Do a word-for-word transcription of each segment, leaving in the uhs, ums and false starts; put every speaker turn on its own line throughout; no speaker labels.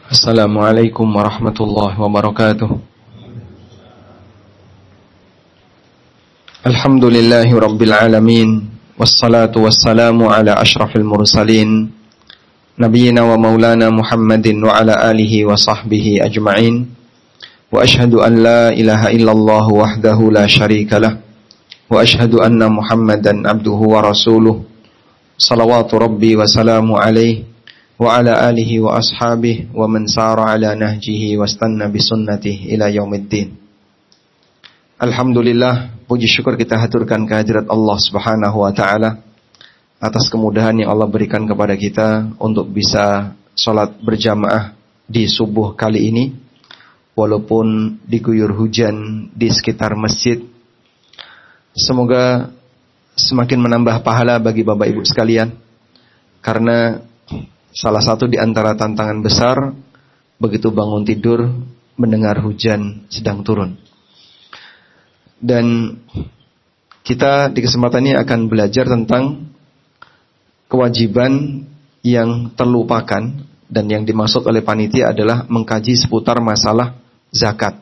Assalamualaikum warahmatullahi wabarakatuh. Alhamdulillahi rabbil alamin, wassalatu wassalamu ala ashrafil mursalin, nabiyyina wa maulana Muhammadin wa ala alihi wa sahbihi ajma'in. Wa ashhadu an la ilaha illallah wahdahu la syarika lah, wa ashhadu anna Muhammadan abduhu wa rasuluh. Salawatu rabbi wa salamu alaihi wa ala alihi wa ashabihi wa man sara ala nahjihi wastanna bisunnatihi ila yaumiddin. Alhamdulillah, puji syukur kita haturkan kehadirat Allah Subhanahu wa taala atas kemudahan yang Allah berikan kepada kita untuk bisa salat berjamaah di subuh kali ini walaupun diguyur hujan di sekitar masjid. Semoga semakin menambah pahala bagi Bapak Ibu sekalian, karena salah satu di antara tantangan besar begitu bangun tidur mendengar hujan sedang turun. Dan kita di kesempatan ini akan belajar tentang kewajiban yang terlupakan, dan yang dimaksud oleh panitia adalah mengkaji seputar masalah zakat.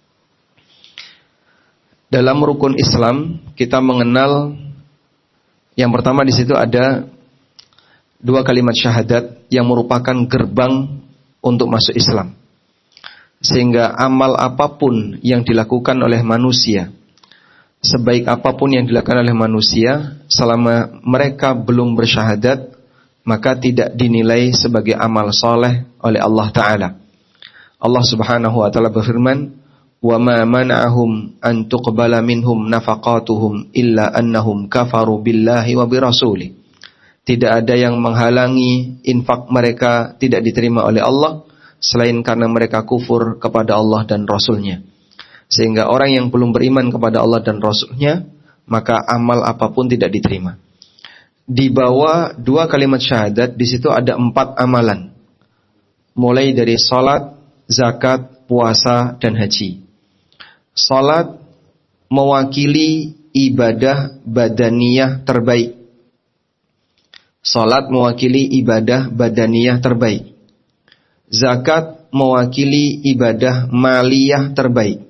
Dalam rukun Islam kita mengenal yang pertama di situ ada dua kalimat syahadat yang merupakan gerbang untuk masuk Islam. Sehingga amal apapun yang dilakukan oleh manusia, sebaik apapun yang dilakukan oleh manusia, selama mereka belum bersyahadat, maka tidak dinilai sebagai amal soleh oleh Allah Ta'ala. Allah Subhanahu wa Ta'ala berfirman, وَمَا مَنَعَهُمْ أَن تُقْبَلَ مِنْهُمْ نَفَقَاتُهُمْ إِلَّا أَنَّهُمْ كَفَرُوا بِاللَّهِ وَبِرَسُولِهِ. Tidak ada yang menghalangi infak mereka tidak diterima oleh Allah selain karena mereka kufur kepada Allah dan Rasulnya. Sehingga orang yang belum beriman kepada Allah dan Rasulnya, maka amal apapun tidak diterima. Di bawah dua kalimat syahadat, di situ ada empat amalan, mulai dari salat, zakat, puasa, dan haji. Salat mewakili ibadah badaniyah terbaik. Salat mewakili ibadah badaniyah terbaik. Zakat mewakili ibadah maliyah terbaik.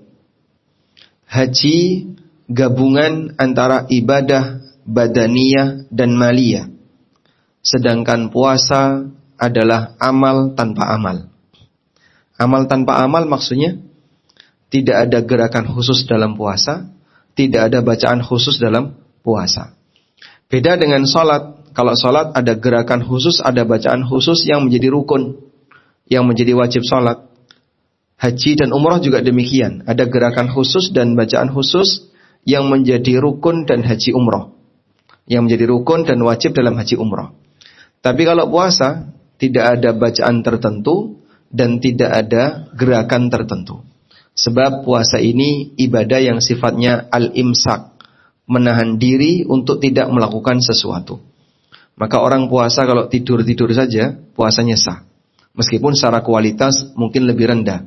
Haji gabungan antara ibadah badaniyah dan maliyah. Sedangkan puasa adalah amal tanpa amal. Amal tanpa amal maksudnya tidak ada gerakan khusus dalam puasa, tidak ada bacaan khusus dalam puasa. Beda dengan salat. Kalau salat ada gerakan khusus, ada bacaan khusus yang menjadi rukun, yang menjadi wajib salat. Haji dan umrah juga demikian, ada gerakan khusus dan bacaan khusus yang menjadi rukun dan haji umrah, yang menjadi rukun dan wajib dalam haji umrah. Tapi kalau puasa tidak ada bacaan tertentu dan tidak ada gerakan tertentu. Sebab puasa ini ibadah yang sifatnya al-imsak, menahan diri untuk tidak melakukan sesuatu. Maka orang puasa kalau tidur-tidur saja, puasanya sah. Meskipun secara kualitas mungkin lebih rendah.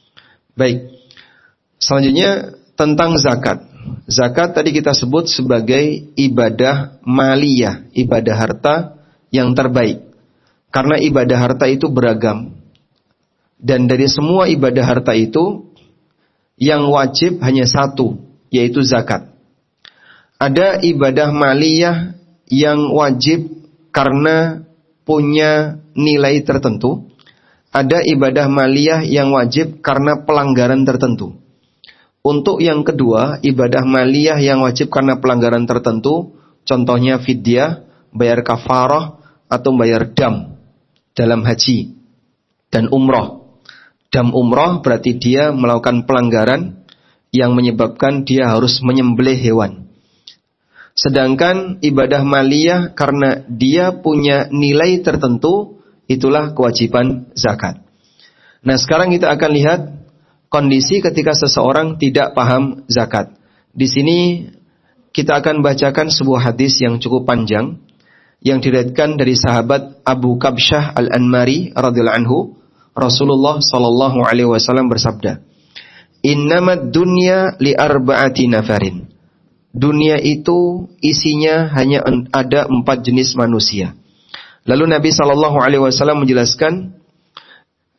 Baik, selanjutnya tentang zakat. Zakat tadi kita sebut sebagai ibadah maliyah, ibadah harta yang terbaik. Karena ibadah harta itu beragam. Dan dari semua ibadah harta itu, yang wajib hanya satu, yaitu zakat. Ada ibadah maliyah yang wajib karena punya nilai tertentu. Ada ibadah maliyah yang wajib karena pelanggaran tertentu. Untuk yang kedua, ibadah maliyah yang wajib karena pelanggaran tertentu, contohnya fidyah, bayar kafarah, atau bayar dam dalam haji dan umrah. Dam umrah berarti dia melakukan pelanggaran yang menyebabkan dia harus menyembelih hewan. Sedangkan ibadah maliyah karena dia punya nilai tertentu, itulah kewajiban zakat. Nah, sekarang kita akan lihat kondisi ketika seseorang tidak paham zakat. Di sini kita akan bacakan sebuah hadis yang cukup panjang yang diriwayatkan dari sahabat Abu Kabsyah Al-Anmari radhiyallahu anhu. Rasulullah sallallahu alaihi wasallam bersabda, "Innamad dunya li arba'ati nafarin." Dunia itu isinya hanya ada empat jenis manusia. Lalu Nabi shallallahu alaihi wasallam menjelaskan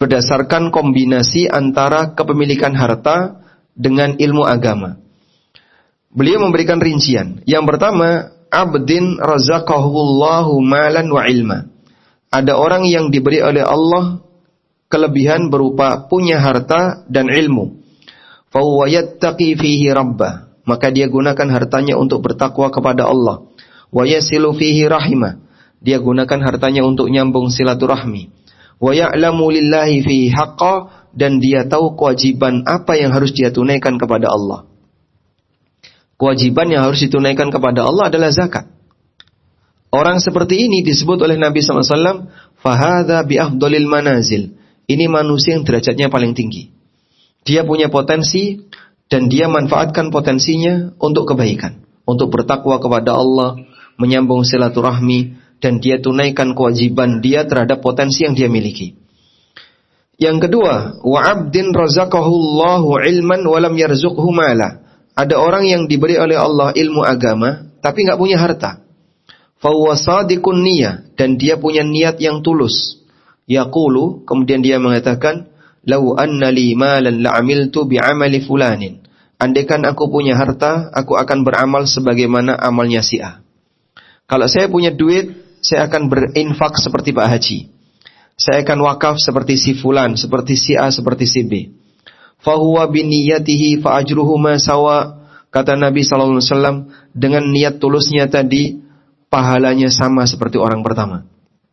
berdasarkan kombinasi antara kepemilikan harta dengan ilmu agama. Beliau memberikan rincian. Yang pertama, abdin razaqahullahu malan wa ilma. Ada orang yang diberi oleh Allah kelebihan berupa punya harta dan ilmu. Fa huwa yattaqi fihi rabbah. Maka dia gunakan hartanya untuk bertakwa kepada Allah. Wa yasilu fihi rahimah. Dia gunakan hartanya untuk nyambung silaturahmi. Wa ya'lamu lillahi fihi haqqa. Dan dia tahu kewajiban apa yang harus dia tunaikan kepada Allah. Kewajiban yang harus ditunaikan kepada Allah adalah zakat. Orang seperti ini disebut oleh Nabi shallallahu alaihi wasallam, fahadha bi afdalil manazil. Ini manusia yang derajatnya paling tinggi. Dia punya potensi dan dia manfaatkan potensinya untuk kebaikan, untuk bertakwa kepada Allah, menyambung silaturahmi, dan dia tunaikan kewajiban dia terhadap potensi yang dia miliki. Yang kedua, wa abdin razaqahullahu ilman wa lam yarzuqhu mala. Ada orang yang diberi oleh Allah ilmu agama, tapi nggak punya harta. Fahuwa sadiqun niyah, dan dia punya niat yang tulus. Yaqulu, kemudian dia mengatakan, lau anna li malan la'amiltu bi'amali fulanin. Andaikan aku punya harta, aku akan beramal sebagaimana amalnya si A. Kalau saya punya duit, saya akan berinfak seperti Pak Haji. Saya akan wakaf seperti si fulan, seperti si A, seperti si B. Fahuwa biniyatihi fa'ajruhu ma sawa. Kata Nabi sallallahu alaihi wasallam, dengan niat tulusnya tadi, pahalanya sama seperti orang pertama.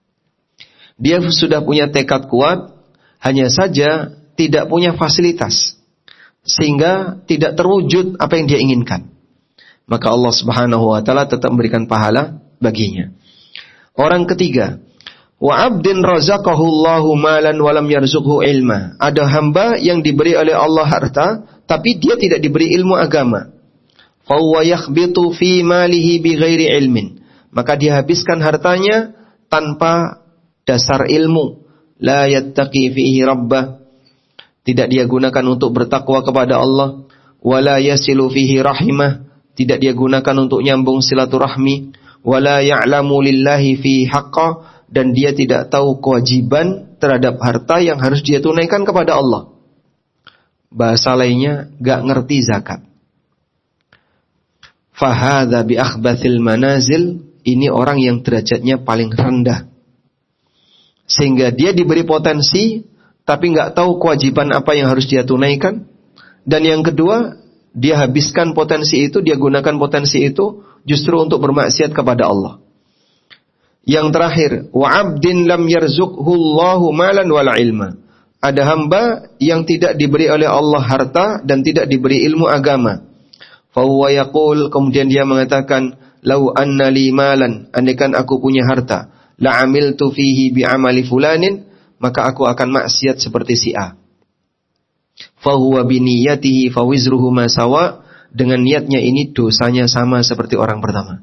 Dia sudah punya tekad kuat, hanya saja tidak punya fasilitas, sehingga tidak terwujud apa yang dia inginkan. Maka Allah Subhanahu wa taala tetap memberikan pahala baginya. Orang ketiga, wa abdin razaqahullahu malan wa lam yarzuqhu ilma. Ada hamba yang diberi oleh Allah harta, tapi dia tidak diberi ilmu agama. Fa huwa yakhbitu fi malihi bighairi ilmin. Maka dia habiskan hartanya tanpa dasar ilmu. La yattaqi fihi rabbah. Tidak dia gunakan untuk bertakwa kepada Allah. Wa la yasilu fihi rahimah. Tidak dia gunakan untuk nyambung silaturahmi. Wa la ya'lamu lillahi fihi haqqa. Dan dia tidak tahu kewajiban terhadap harta yang harus dia tunaikan kepada Allah. Bahasa lainnya, gak ngerti zakat. Fahadha bi akhbathil manazil. Ini orang yang derajatnya paling rendah. Sehingga dia diberi potensi, tapi gak tahu kewajiban apa yang harus dia tunaikan. Dan yang kedua, dia habiskan potensi itu, dia gunakan potensi itu justru untuk bermaksiat kepada Allah. Yang terakhir, wa abdin lam yarzuqhu Allahu malan wala ilma. Ada hamba yang tidak diberi oleh Allah harta dan tidak diberi ilmu agama. Fa huwa yaqul, kemudian dia mengatakan, lau anna li malan, andaikan aku punya harta, la amiltu fihi bi amali fulanin, maka aku akan maksiat seperti si A. Fa huwa bi niyyatihi fa wizruhu ma sawa. Dengan niatnya ini dosanya sama seperti orang pertama.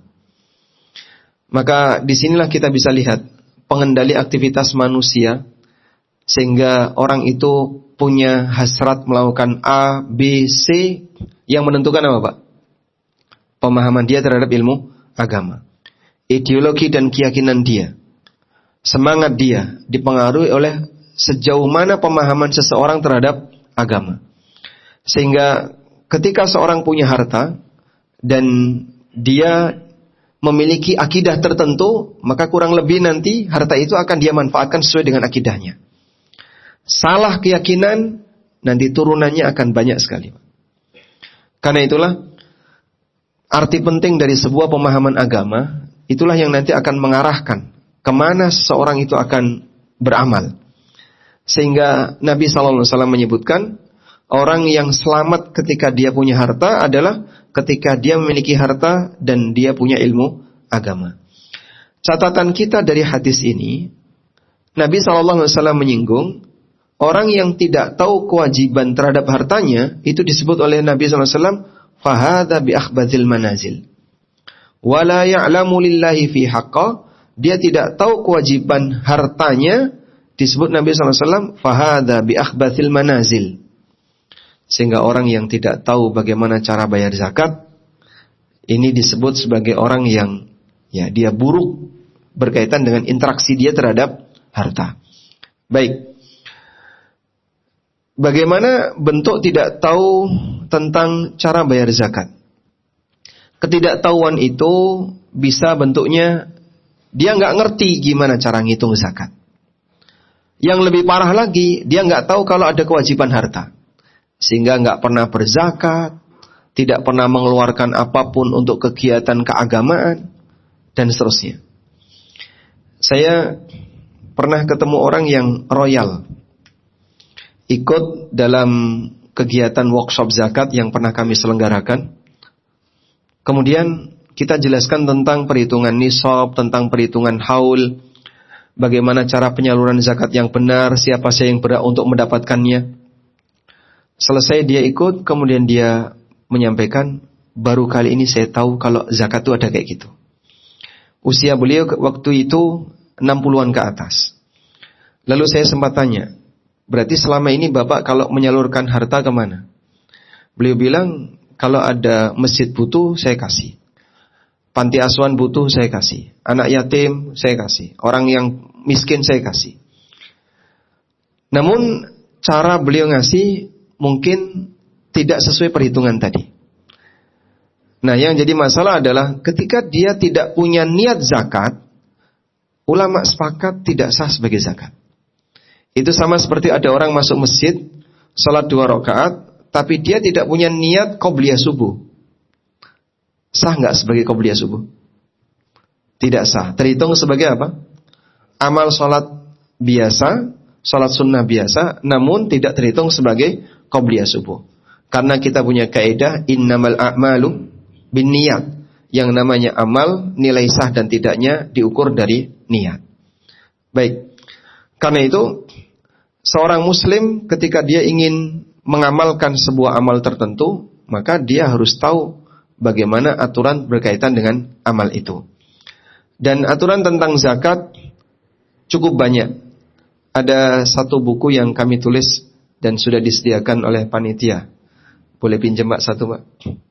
Maka disinilah kita bisa lihat pengendali aktivitas manusia, sehingga orang itu punya hasrat melakukan A, B, C, yang menentukan apa Pak? Pemahaman dia terhadap ilmu agama, ideologi dan keyakinan dia, semangat dia dipengaruhi oleh sejauh mana pemahaman seseorang terhadap agama. Sehingga ketika seorang punya harta dan dia memiliki akidah tertentu, maka kurang lebih nanti harta itu akan dia manfaatkan sesuai dengan akidahnya. Salah keyakinan, nanti turunannya akan banyak sekali. Karena itulah arti penting dari sebuah pemahaman agama, itulah yang nanti akan mengarahkan kemana seseorang itu akan beramal. Sehingga Nabi shallallahu alaihi wasallam menyebutkan, orang yang selamat ketika dia punya harta adalah ketika dia memiliki harta dan dia punya ilmu agama. Catatan kita dari hadis ini, Nabi shallallahu alaihi wasallam menyinggung orang yang tidak tahu kewajiban terhadap hartanya, itu disebut oleh Nabi shallallahu alaihi wasallam fahadha bi akhbathil manazil. Wala ya'lamu lillahi fi haqqa. Dia tidak tahu kewajiban hartanya, disebut Nabi shallallahu alaihi wasallam fahadha bi akhbathil manazil. Sehingga orang yang tidak tahu bagaimana cara bayar zakat, ini disebut sebagai orang yang ya dia buruk berkaitan dengan interaksi dia terhadap harta. Baik. Bagaimana bentuk tidak tahu tentang cara bayar zakat? Ketidaktahuan itu bisa bentuknya dia nggak ngerti gimana cara ngitung zakat. Yang lebih parah lagi, dia nggak tahu kalau ada kewajiban harta, sehingga nggak pernah berzakat, tidak pernah mengeluarkan apapun untuk kegiatan keagamaan, dan seterusnya. Saya pernah ketemu orang yang royal, ikut dalam kegiatan workshop zakat yang pernah kami selenggarakan. Kemudian kita jelaskan tentang perhitungan nisab, tentang perhitungan haul, bagaimana cara penyaluran zakat yang benar, siapa saja yang berhak untuk mendapatkannya. Selesai dia ikut, kemudian dia menyampaikan, baru kali ini saya tahu kalau zakat itu ada kayak gitu. Usia beliau waktu itu enam puluhan ke atas. Lalu saya sempat tanya, berarti selama ini Bapak kalau menyalurkan harta kemana? Beliau bilang, kalau ada masjid butuh, saya kasih. Panti asuhan butuh, saya kasih. Anak yatim, saya kasih. Orang yang miskin, saya kasih. Namun, cara beliau ngasih mungkin tidak sesuai perhitungan tadi. Nah, yang jadi masalah adalah ketika dia tidak punya niat zakat, ulama sepakat tidak sah sebagai zakat. Itu sama seperti ada orang masuk masjid, salat dua rakaat, tapi dia tidak punya niat qobliyah subuh. Sah nggak sebagai qobliyah subuh? Tidak sah. Terhitung sebagai apa? Amal salat biasa, salat sunnah biasa, namun tidak terhitung sebagai qobliyah subuh. Karena kita punya kaidah innamal a'malu binniyat. Yang namanya amal, nilai sah dan tidaknya diukur dari niat. Baik. Karena itu, seorang muslim ketika dia ingin mengamalkan sebuah amal tertentu, maka dia harus tahu bagaimana aturan berkaitan dengan amal itu. Dan aturan tentang zakat cukup banyak. Ada satu buku yang kami tulis dan sudah disediakan oleh panitia. Boleh pinjam Mbak satu Mbak.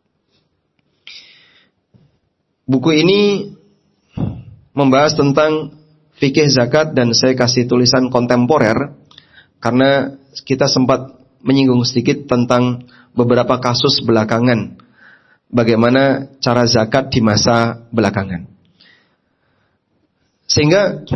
Buku ini membahas tentang fikih zakat dan saya kasih tulisan kontemporer karena kita sempat menyinggung sedikit tentang beberapa kasus belakangan, bagaimana cara zakat di masa belakangan. Sehingga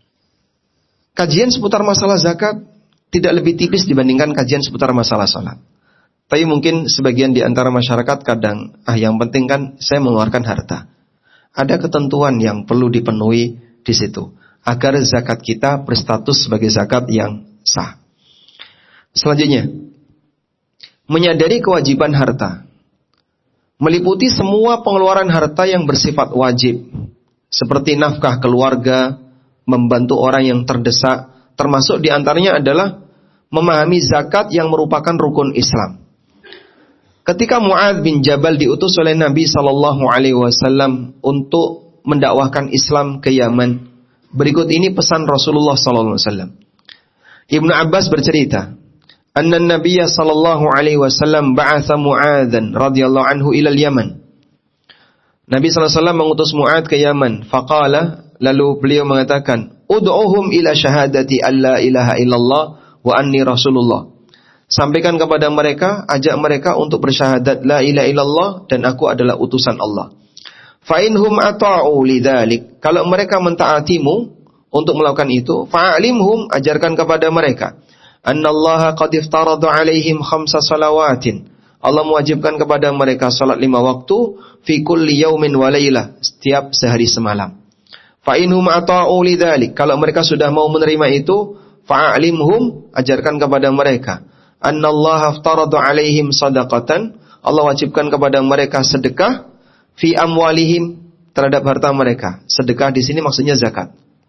kajian seputar masalah zakat tidak lebih tipis dibandingkan kajian seputar masalah salat. Tapi mungkin sebagian di antara masyarakat kadang, ah yang penting kan saya mengeluarkan harta. Ada ketentuan yang perlu dipenuhi di situ agar zakat kita berstatus sebagai zakat yang sah. Selanjutnya, menyadari kewajiban harta meliputi semua pengeluaran harta yang bersifat wajib, seperti nafkah keluarga, membantu orang yang terdesak, termasuk diantaranya adalah memahami zakat yang merupakan rukun Islam. Ketika Mu'adz bin Jabal diutus oleh Nabi shallallahu alaihi wasallam untuk mendakwahkan Islam ke Yaman, berikut ini pesan Rasulullah shallallahu alaihi wasallam. Ibnu Abbas bercerita, anna Nabiya sallallahu alaihi wasallam ba'atha Mu'adzan radhiyallahu anhu ila al-Yaman. Nabi sallallahu alaihi wasallam mengutus Mu'adz ke Yaman. Faqala, lalu beliau mengatakan, ud'uhum ila syahadati alla ilaha illallah wa anni rasulullah. Sampaikan kepada mereka, ajak mereka untuk bersyahadat la ilaha illallah dan aku adalah utusan Allah. Fa inhum ata'u lidzalik. Kalau mereka mentaatimu untuk melakukan itu, fa'alimhum, ajarkan kepada mereka, annallaha qad iftarada alaihim khamsa salawatin. Allah mewajibkan kepada mereka salat lima waktu fi kulli yaumin wa lailah, setiap sehari semalam. Fa inhum ata'u lidzalik. Kalau mereka sudah mau menerima itu, fa'alimhum, ajarkan kepada mereka, annallaha iftarada alaihim sadaqatan. Allah wajibkan kepada mereka sedekah fi amwalihim, terhadap harta mereka. Sedekah di sini maksudnya zakat.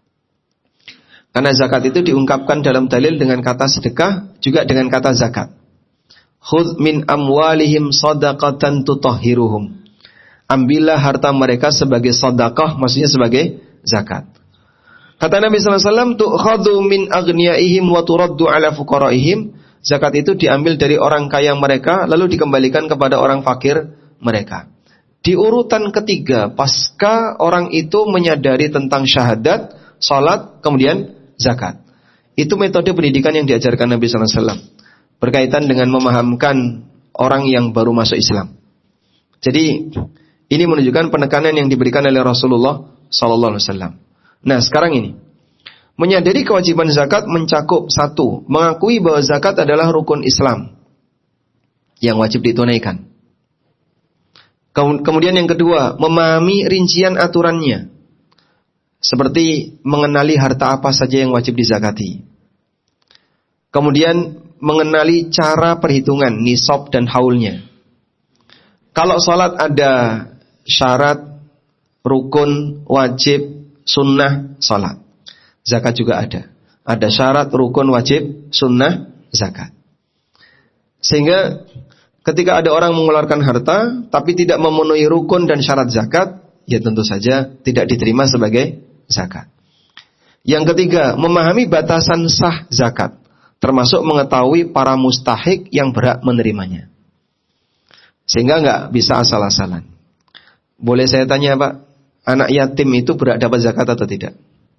Karena zakat itu diungkapkan dalam dalil dengan kata sedekah, juga dengan kata zakat. Khudh min amwalihim sadaqatan tutahhiruhum. Ambillah harta mereka sebagai sedekah, maksudnya sebagai zakat. Kata Nabi sallallahu alaihi wasallam, tu'khadhu min aghniyaihim wa turaddu ala fuqaraihim. Zakat itu diambil dari orang kaya mereka, lalu dikembalikan kepada orang fakir mereka. Di urutan ketiga, pasca orang itu menyadari tentang syahadat, salat, kemudian zakat. Itu metode pendidikan yang diajarkan Nabi sallallahu alaihi wasallam. berkaitan dengan memahamkan orang yang baru masuk Islam. Jadi ini menunjukkan penekanan yang diberikan oleh Rasulullah sallallahu alaihi wasallam. Nah, sekarang ini menyadari kewajiban zakat mencakup satu, mengakui bahwa zakat adalah rukun Islam yang wajib ditunaikan. Kemudian yang kedua, memahami rincian aturannya, seperti mengenali harta apa saja yang wajib dizakati. Kemudian mengenali cara perhitungan nisab dan haulnya. Kalau sholat ada syarat, rukun, wajib, sunnah, sholat. Zakat juga ada. Ada syarat, rukun, wajib, sunnah, zakat. Sehingga ketika ada orang mengeluarkan harta tapi tidak memenuhi rukun dan syarat zakat, ya tentu saja tidak diterima sebagai zakat. Yang ketiga, memahami batasan sah zakat, termasuk mengetahui para mustahik yang berhak menerimanya. Sehingga nggak bisa asal-asalan. Boleh saya tanya Pak, anak yatim itu berhak dapat zakat atau tidak?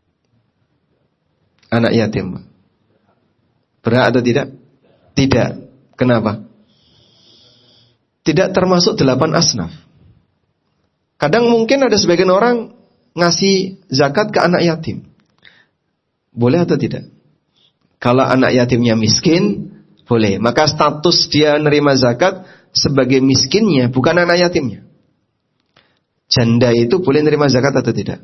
Anak yatim, Pak. Berhak atau tidak? Tidak. Kenapa? Tidak termasuk delapan asnaf. Kadang mungkin ada sebagian orang ngasih zakat ke anak yatim. Boleh atau tidak? Kalau anak yatimnya miskin, boleh. Maka status dia nerima zakat sebagai miskinnya, bukan anak yatimnya. Janda itu boleh nerima zakat atau tidak?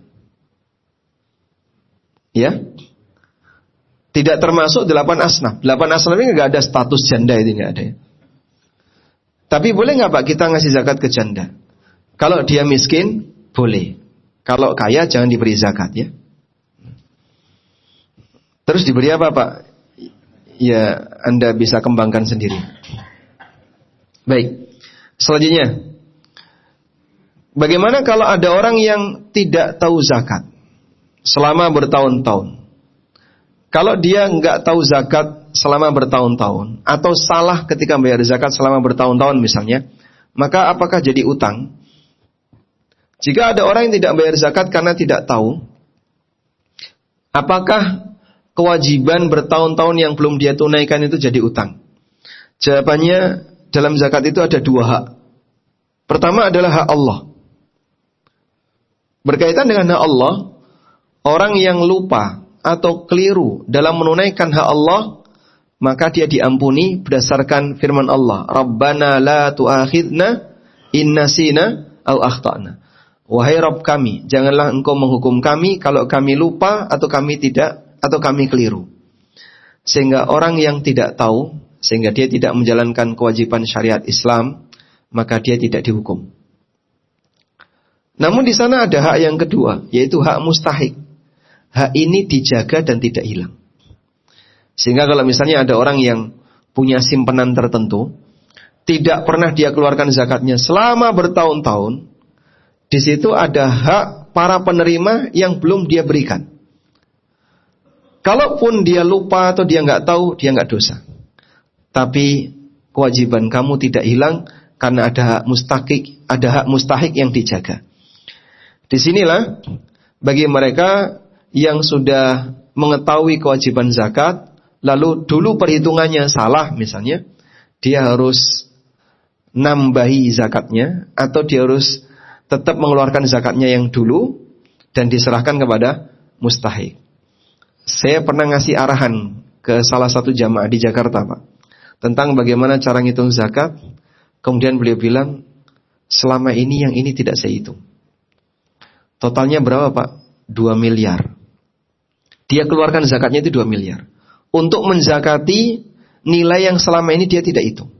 Ya? Tidak termasuk delapan asnaf. Delapan asnaf ini nggak ada status janda, itu nggak ada. Tapi boleh nggak Pak kita ngasih zakat ke janda? Kalau dia miskin, boleh. Kalau kaya jangan diberi zakat ya. Terus diberi apa Pak? Ya Anda bisa kembangkan sendiri. Baik. Selanjutnya, bagaimana kalau ada orang yang tidak tahu zakat selama bertahun-tahun? Kalau dia nggak tahu zakat selama bertahun-tahun, atau salah ketika membayar zakat selama bertahun-tahun misalnya, maka apakah jadi utang? Jika ada orang yang tidak bayar zakat karena tidak tahu, apakah kewajiban bertahun-tahun yang belum dia tunaikan itu jadi utang? Jawabannya, dalam zakat itu ada dua hak. Pertama adalah hak Allah. Berkaitan dengan hak Allah, orang yang lupa atau keliru dalam menunaikan hak Allah, maka dia diampuni berdasarkan firman Allah, Rabbana la tu'akhidna in nasina au akhtana. Wahai Rabb kami, janganlah engkau menghukum kami kalau kami lupa atau kami tidak atau kami keliru. Sehingga orang yang tidak tahu, sehingga dia tidak menjalankan kewajiban syariat Islam, maka dia tidak dihukum. Namun di sana ada hak yang kedua, yaitu hak mustahik. Hak ini dijaga dan tidak hilang. Sehingga kalau misalnya ada orang yang punya simpanan tertentu, tidak pernah dia keluarkan zakatnya selama bertahun-tahun, di situ ada hak para penerima yang belum dia berikan. Kalaupun dia lupa atau dia nggak tahu, dia nggak dosa. Tapi kewajiban kamu tidak hilang karena ada hak mustahik, ada hak mustahik yang dijaga. Disinilah bagi mereka yang sudah mengetahui kewajiban zakat, lalu dulu perhitungannya salah misalnya, dia harus nambahi zakatnya, atau dia harus tetap mengeluarkan zakatnya yang dulu dan diserahkan kepada mustahik. Saya pernah ngasih arahan ke salah satu jamaah di Jakarta Pak, tentang bagaimana cara ngitung zakat. Kemudian beliau bilang, selama ini yang ini tidak saya hitung. Totalnya berapa Pak? dua miliar. Dia keluarkan zakatnya itu dua miliar. Untuk menzakati nilai yang selama ini dia tidak hitung.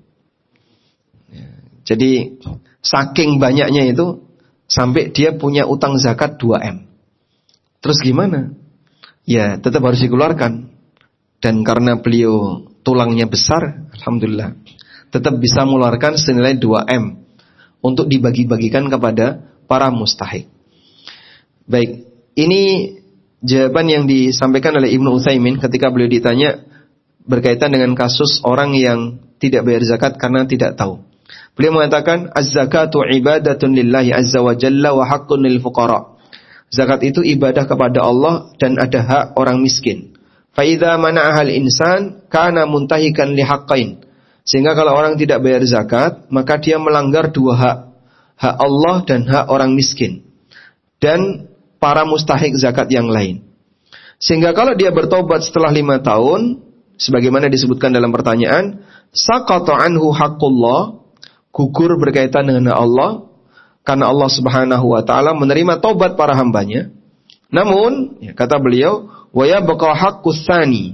Jadi saking banyaknya itu, sampai dia punya utang zakat dua M. Terus gimana? Ya tetap harus dikeluarkan. Dan karena beliau tulangnya besar, alhamdulillah, tetap bisa mengeluarkan senilai dua M untuk dibagi-bagikan kepada para mustahik. Baik, ini jawaban yang disampaikan oleh Ibnu Utsaimin ketika beliau ditanya berkaitan dengan kasus orang yang tidak bayar zakat karena tidak tahu. Beliau mengatakan, az-zakatu ibadatun lillahi azza wa jalla wa haqqun lil fuqara. Zakat itu ibadah kepada Allah dan ada hak orang miskin. Fa idza mana'ahal insan kana muntahikan li haqqain. Sehingga kalau orang tidak bayar zakat, maka dia melanggar dua hak. Hak Allah dan hak orang miskin. Dan para mustahik zakat yang lain. Sehingga kalau dia bertobat setelah lima tahun, sebagaimana disebutkan dalam pertanyaan, saqata anhu haqqullah, gugur berkaitan dengan Allah, karena Allah Subhanahu wa taala menerima tobat para hambanya. Namun, ya, kata beliau, wa yabqa haqqus tsani,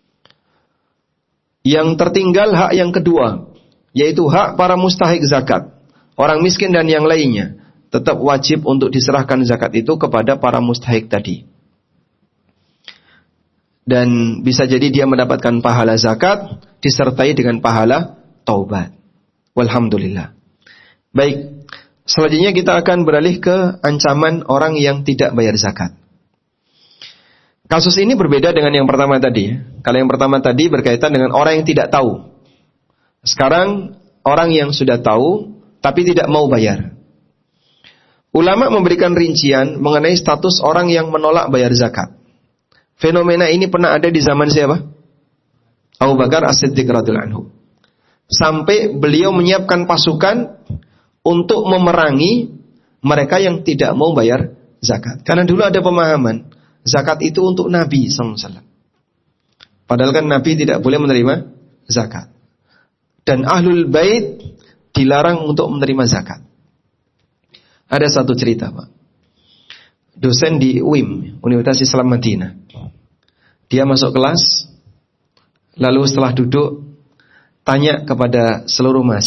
yang tertinggal hak yang kedua, yaitu hak para mustahik zakat, orang miskin dan yang lainnya, tetap wajib untuk diserahkan zakat itu kepada para mustahik tadi. Dan bisa jadi dia mendapatkan pahala zakat disertai dengan pahala taubat. Walhamdulillah. Baik, selanjutnya kita akan beralih ke ancaman orang yang tidak bayar zakat. Kasus ini berbeda dengan yang pertama tadi. Kalau yang pertama tadi berkaitan dengan orang yang tidak tahu. Sekarang orang yang sudah tahu tapi tidak mau bayar. Ulama memberikan rincian mengenai status orang yang menolak bayar zakat. Fenomena ini pernah ada di zaman siapa? Abu Bakar As-Siddiq radhiyallahu anhu. Sampai beliau menyiapkan pasukan untuk memerangi mereka yang tidak mau bayar zakat. Karena dulu ada pemahaman zakat itu untuk Nabi sallallahu alaihi wasallam. Padahal kan Nabi tidak boleh menerima zakat. Dan Ahlul Bait dilarang untuk menerima zakat. Ada satu cerita, Pak. Dosen di U I M, Universitas Islam Madinah. Dia masuk kelas, lalu setelah duduk, tanya kepada seluruh mahasiswa,